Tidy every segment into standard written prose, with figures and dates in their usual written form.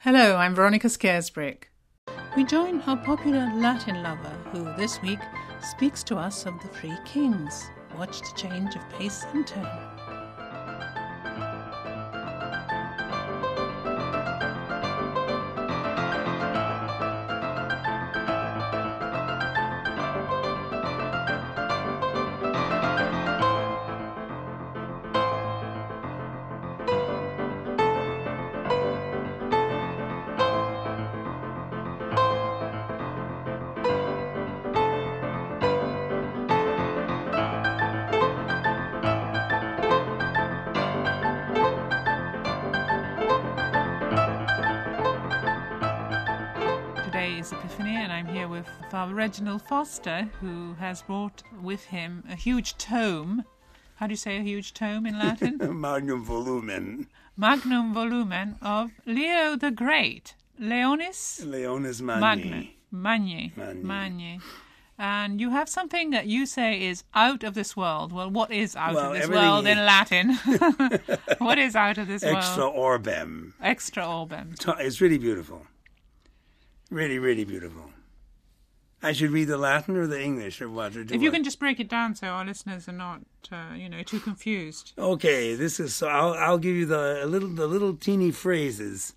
Hello, I'm Veronica Scaresbrick. We join our popular Latin lover who this week speaks to us of the Three Kings. Watch the change of pace and tone. Today is Epiphany, and I'm here with Father Reginald Foster, who has brought with him a huge tome. How do you say a huge tome in Latin? Magnum volumen. Magnum volumen of Leo the Great. Leonis Magni. Magni. And you have something that you say is out of this world. Well, what is out of this world in Latin? What is out of this world? Extra orbem. Extra orbem. It's really beautiful. Really, really beautiful. I should read the Latin or the English or what? If you can just break it down so our listeners are not, too confused. Okay, this is so. I'll give you the little teeny phrases.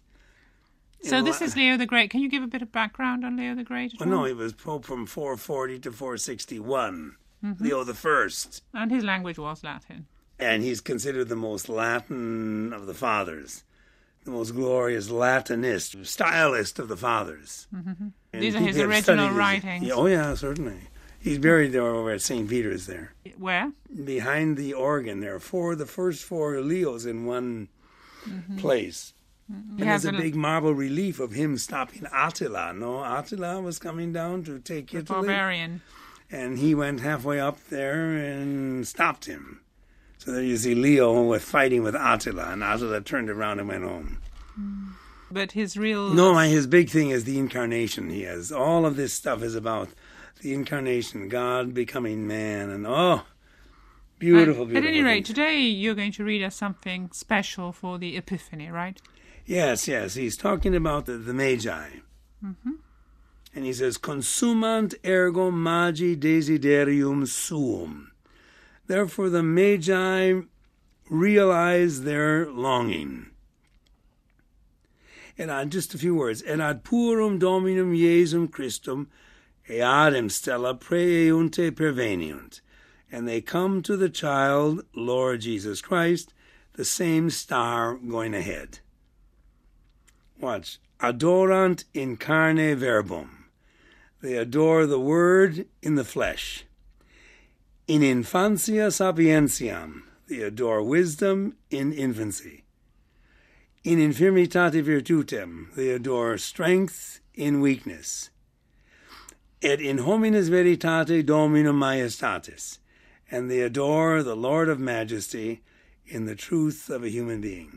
So this is Leo the Great. Can you give a bit of background on Leo the Great? Well, no, he was Pope from 440 to 461. Leo the First. And his language was Latin. And he's considered the most Latin of the fathers. The most glorious Latinist, stylist of the fathers. These are his original writings. Oh, yeah, certainly. He's buried there over at St. Peter's there. Where? Behind the organ. There are the first four Leos in one place. And there's a big marble relief of him stopping Attila. No, Attila was coming down to take Italy. Barbarian. And he went halfway up there and stopped him. So there you see Leo fighting with Attila, and Attila turned around and went home. But his real... No, his big thing is the incarnation he has. All of this stuff is about the incarnation, God becoming man, and beautiful, beautiful. At any rate, things. today you're going to read us something special for the Epiphany, right? Yes. He's talking about the Magi. And he says, Consumant ergo magi desiderium suum. Therefore the Magi realize their longing. And just a few words. Et ad purum Dominum Iesum Christum eadem stella praeunte perveniunt. And they come to the child, Lord Jesus Christ, the same star going ahead. Watch. Adorant in carne verbum. They adore the word in the flesh. In infantia sapientiam, they adore wisdom in infancy. In infirmitate virtutem, they adore strength in weakness. Et in homines veritate dominum majestatis, and they adore the Lord of majesty in the truth of a human being.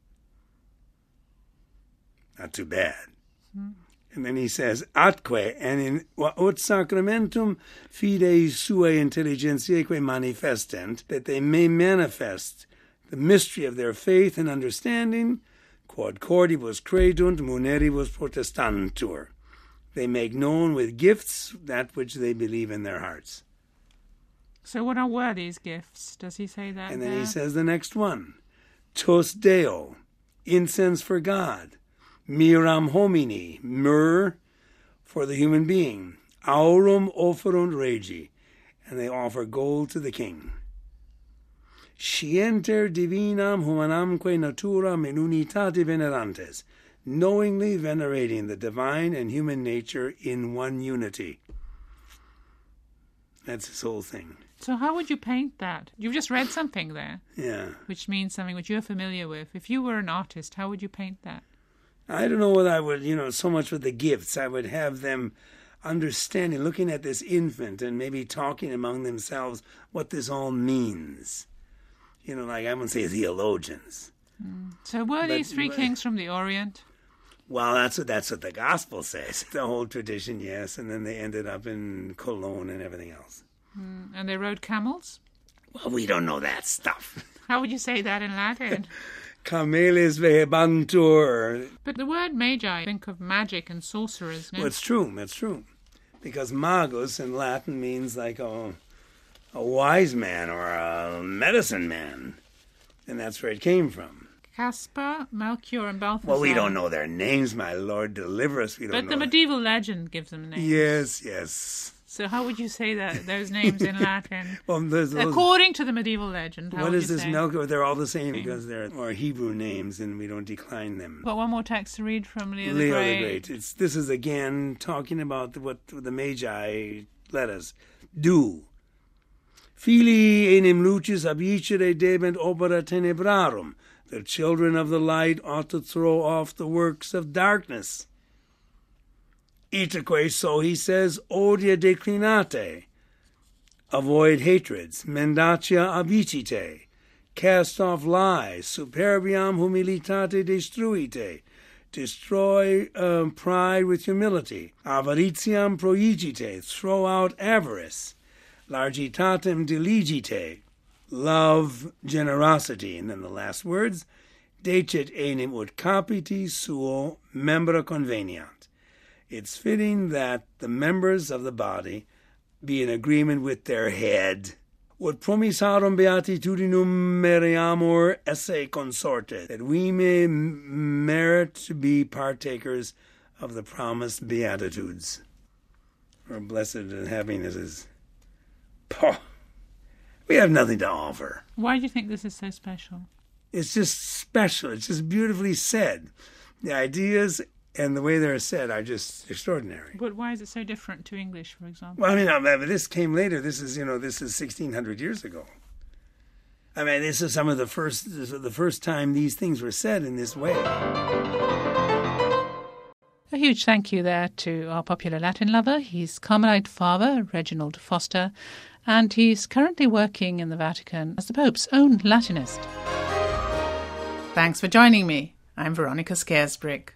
Not too bad. And then he says, atque, and in ut sacramentum fidei suae intelligentiaeque manifestent, that they may manifest the mystery of their faith and understanding, quod cordibus credunt muneribus protestantur. They make known with gifts that which they believe in their hearts. So what were these gifts? Does he say that? And then he says the next one, tos Deo, incense for God. Miram homini, myrrh for the human being. Aurum offerunt regi, and they offer gold to the king. Scienter divinam humanamque naturam in unitate venerantes, knowingly venerating the divine and human nature in one unity. That's his whole thing. So how would you paint that? You've just read something there. Yeah. Which means something which you're familiar with. If you were an artist, how would you paint that? I don't know what I would, so much with the gifts. I would have them understanding, looking at this infant and maybe talking among themselves what this all means. Like I wouldn't say theologians. So were these three kings from the Orient? Well, that's what the gospel says. The whole tradition, yes. And then they ended up in Cologne and everything else. And they rode camels? Well, we don't know that stuff. How would you say that in Latin? Cameles vehebantur. But the word magi, I think of magic and sorcerers, no? Well, it's true. Because magus in Latin means like a wise man or a medicine man. And that's where it came from. Caspar, Melchior, and Balthasar. Well, we don't know their names, my Lord. Deliver us. We don't know. But the medieval legend gives them names. Yes. So how would you say those names in Latin? Well, according to the medieval legend, how what would is you this say? Melchior? They're all the same because they're more Hebrew names and we don't decline them. Got one more text to read from Leo Leo the the Great. Great. This is again talking about what the Magi let us do. Fili enim lucis abicere debent opera tenebrarum. The children of the light ought to throw off the works of darkness. Itaque, so he says, odia declinate. Avoid hatreds. Mendacia abicite. Cast off lies. Superbiam humilitate destruite. Destroy pride with humility. Avaritiam proigite. Throw out avarice. Largitatem diligite. Love generosity. And then the last words. Decet enim ut capiti suo membra conveniant. It's fitting that the members of the body be in agreement with their head. Ut promissarum beatitudinum meriamur esse consorte, that we may merit to be partakers of the promised beatitudes. Or blessed happinesses. Pah! We have nothing to offer. Why do you think this is so special? It's just special. It's just beautifully said. The ideas and the way they're said are just extraordinary. But why is it so different to English, for example? Well, I mean, this came later. This is 1,600 years ago. I mean, this is the first time these things were said in this way. A huge thank you there to our popular Latin lover. He's Carmelite Father Reginald Foster, and he's currently working in the Vatican as the Pope's own Latinist. Thanks for joining me. I'm Veronica Scaresbrick.